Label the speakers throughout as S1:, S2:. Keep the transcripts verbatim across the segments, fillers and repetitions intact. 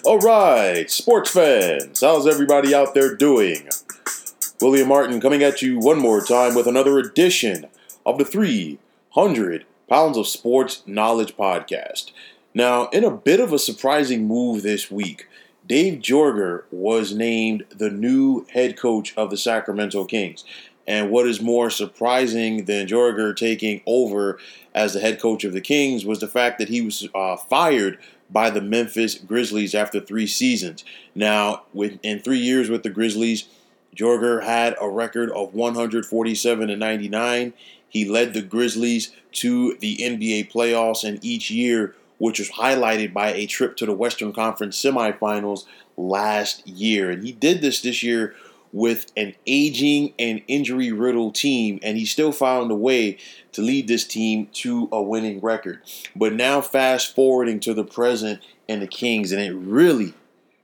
S1: All right, sports fans, how's everybody out there doing? William Martin coming at you one more time with another edition of the three hundred Pounds of Sports Knowledge Podcast. Now, in a bit of a surprising move this week, Dave Joerger was named the new head coach of the Sacramento Kings. And what is more surprising than Joerger taking over as the head coach of the Kings was the fact that he was uh, fired by the Memphis Grizzlies after three seasons. Now, with, in three years with the Grizzlies, Joerger had a record of one forty-seven and ninety-nine. He led the Grizzlies to the N B A playoffs in each year, which was highlighted by a trip to the Western Conference semifinals last year. And he did this this year with an aging and injury-riddled team, and he still found a way to lead this team to a winning record. But now fast-forwarding to the present and the Kings, and it really,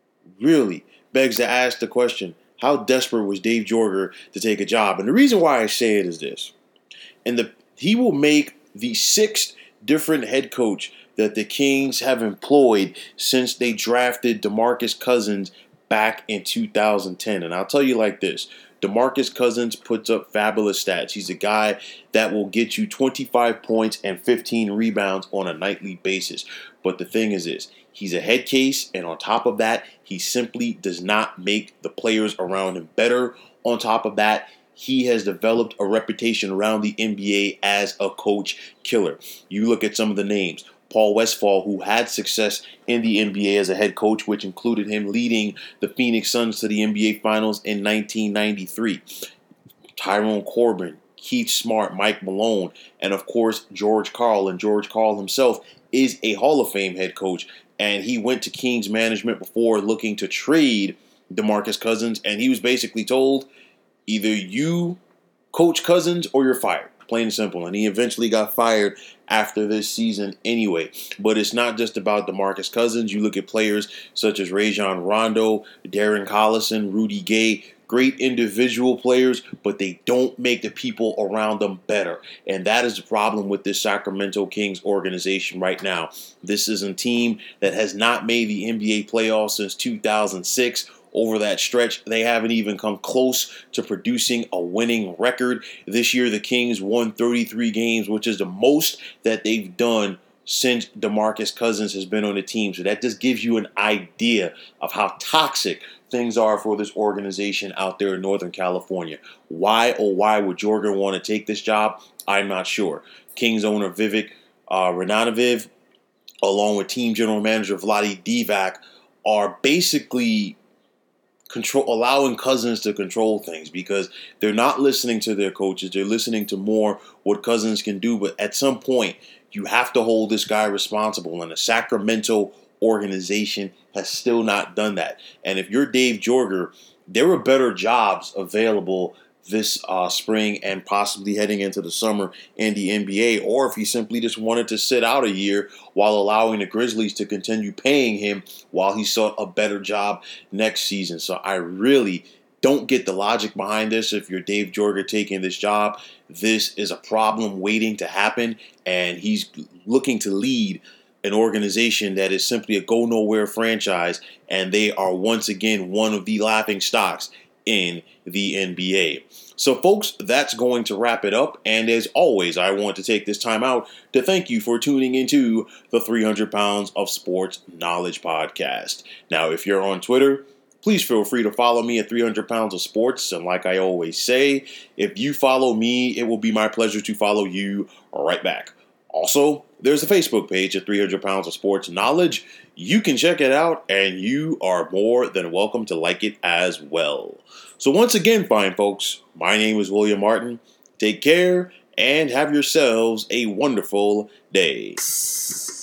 S1: really begs to ask the question, how desperate was Dave Joerger to take a job? And the reason why I say it is this. And the he will make the sixth different head coach that the Kings have employed since they drafted DeMarcus Cousins back in two thousand ten. And I'll tell you like this. DeMarcus Cousins puts up fabulous stats. He's a guy that will get you twenty-five points and fifteen rebounds on a nightly basis. But the thing is this. He's a head case, and on top of that, he simply does not make the players around him better. On top of that, he has developed a reputation around the N B A as a coach killer. You look at some of the names. Paul Westphal, who had success in the N B A as a head coach, which included him leading the Phoenix Suns to the N B A Finals in nineteen ninety-three. Tyrone Corbin, Keith Smart, Mike Malone, and of course, George Karl. And George Karl himself is a Hall of Fame head coach. And he went to Kings management before looking to trade DeMarcus Cousins. And he was basically told, either you coach Cousins or you're fired. Plain and simple. And he eventually got fired after this season anyway. But it's not just about DeMarcus Cousins. You look at players such as Rajon Rondo, Darren Collison, Rudy Gay. Great individual players, but they don't make the people around them better. And that is the problem with this Sacramento Kings organization right now. This is a team that has not made the N B A playoffs since two thousand six. Over that stretch, they haven't even come close to producing a winning record. This year, the Kings won thirty-three games, which is the most that they've done since DeMarcus Cousins has been on the team. So that just gives you an idea of how toxic things are for this organization out there in Northern California. Why, oh why would Joerger want to take this job? I'm not sure. Kings owner Vivek uh, Ranadivé, along with team general manager Vlade Divac, are basically control allowing Cousins to control things because they're not listening to their coaches. They're listening to more what Cousins can do. But at some point, you have to hold this guy responsible. And the Sacramento organization has still not done that. And if you're Dave Joerger, there are better jobs available this uh, spring and possibly heading into the summer in the N B A, or if he simply just wanted to sit out a year while allowing the Grizzlies to continue paying him while he sought a better job next season. So I really don't get the logic behind this. If you're Dave Joerger taking this job, this is a problem waiting to happen, and he's looking to lead an organization that is simply a go-nowhere franchise, and they are once again one of the laughing stocks in the N B A. So, folks, that's going to wrap it up. And as always, I want to take this time out to thank you for tuning into the three hundred Pounds of Sports Knowledge Podcast. Now, if you're on Twitter, please feel free to follow me at three hundred Pounds of Sports. And like I always say, if you follow me, it will be my pleasure to follow you right back. Also, there's a Facebook page at three hundred Pounds of Sports Knowledge. You can check it out, and you are more than welcome to like it as well. So once again, fine folks, my name is William Martin. Take care, and have yourselves a wonderful day.